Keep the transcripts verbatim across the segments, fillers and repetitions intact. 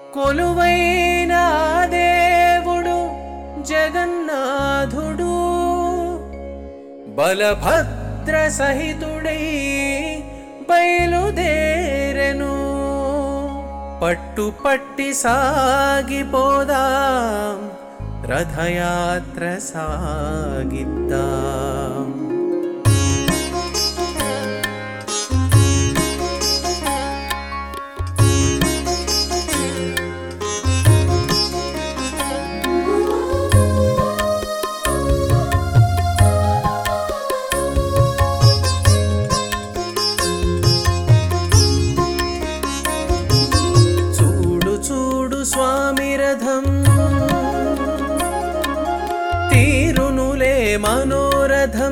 కొలువైన దేవుడు జగన్నాథుడు బలభద్ర సహితుడై బయలుదేరెను. పట్టు పట్టి సాగిపోదాం, రథయాత్ర సాగిద్దాం. స్వామి రథం తీరునులే మనోరథం.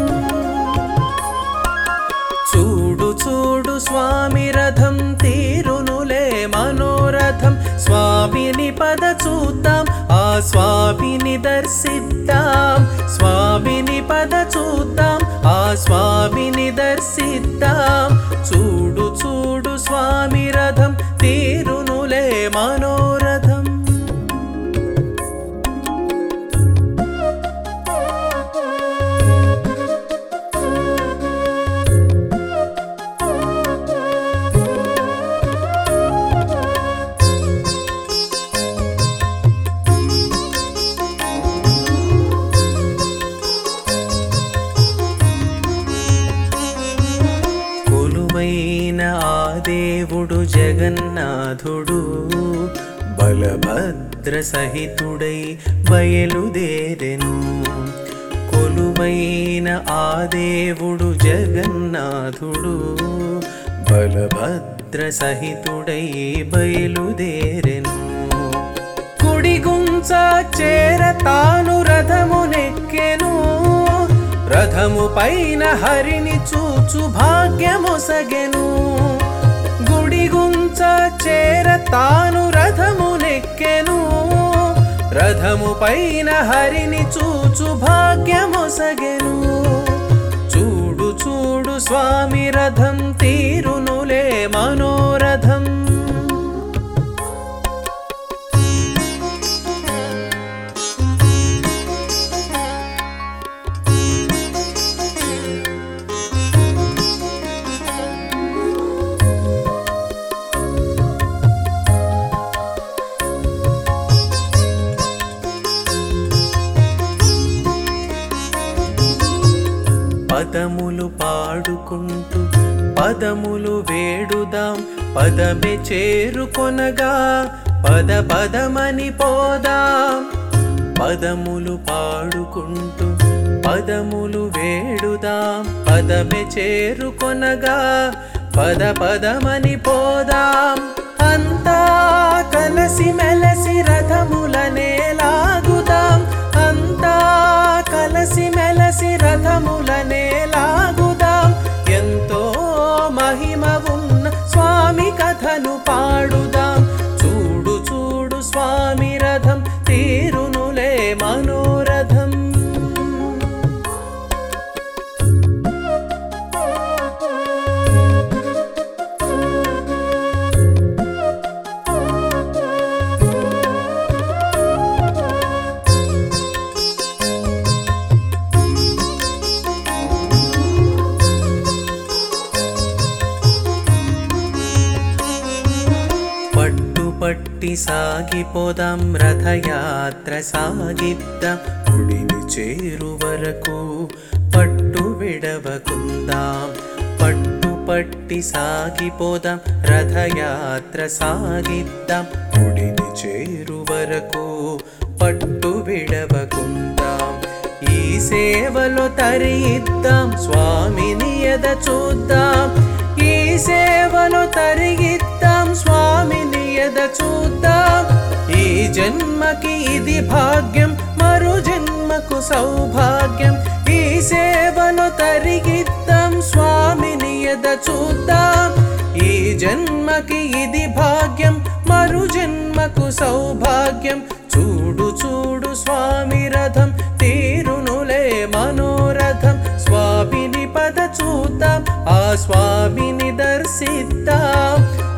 చూడు చూడు స్వామి రథం తీరునులే మనోరథం. స్వామిని పద చూద్దాం, ఆ స్వామిని దర్శిద్దాం. స్వామిని పద చూద్దాం, ఆ స్వామిని దర్శిద్దాం. చూడు చూడు స్వామి రథం తీరునులే మనోరథం. కొలువైన ఆ దేవుడు జగన్నాథుడు బలభద్ర సహితుడై బయలుదేరెను. కొలువైన ఆ దేవుడు జగన్నాథుడు బలభద్ర సహితుడై బయలుదేరెను. కుడిగుంచ చేర తాను రథమునెక్కెను. రథము పైన హరిని చూచు భాగ్యమొసగెను. గుడిగుంచ చేర తాను రథమునెక్కెను. రథము పైన హరిని చూచు భాగ్యమొసగెను. చూడు చూడు స్వామి రథం తీరునులే మనోరథం. పదములు పాడుకుంటూ పదములు వేడుదాం. పదమే చేరుకొనగా పద పదమని పోదాం. పదములు పాడుకుంటూ పదములు వేడుదాం. పదమే చేరుకొనగా పద పదమని పోదాం. అంతా కలసి మెలసి రథములనే లాగుదాం. అంతా కలసి మెలసి రథములనే లాగుదాం. ఎంతో మహిమ ఉన్న స్వామి కథను పాడుదాం. చూడు చూడు స్వామి రథం తీరునులే మనోరథం. పట్టి సాగిపోదాం, రథయాత్ర సాగిద్దాం. గుడిని చేరు వరకు పట్టు విడవకుందాం. పట్టు పట్టి సాగిపోదాం, రథయాత్ర సాగిద్దాం. గుడిని చేరు వరకు పట్టు విడవకుందాం. ఈ సేవలో తరిగిద్దాం, స్వామిని ఎద చూద్దాం. ఈ సేవలో తరిగిద్దాం, స్వామిని ఎద చూద్దాం. ఈ జన్మకి ఇది భాగ్యం, మరు జన్మకు సౌభాగ్యం. ఈ సేవలో తరిగిద్దాం, స్వామిని ఎద చూద్దాం. ఈ జన్మకి ఇది భాగ్యం, మరు జన్మకు సౌభాగ్యం. చూడు చూడు స్వామి రథం తీరునులే మనోరథం. స్వామిని పద చూద్దాం, ఆ స్వామిని దర్శిద్దాం.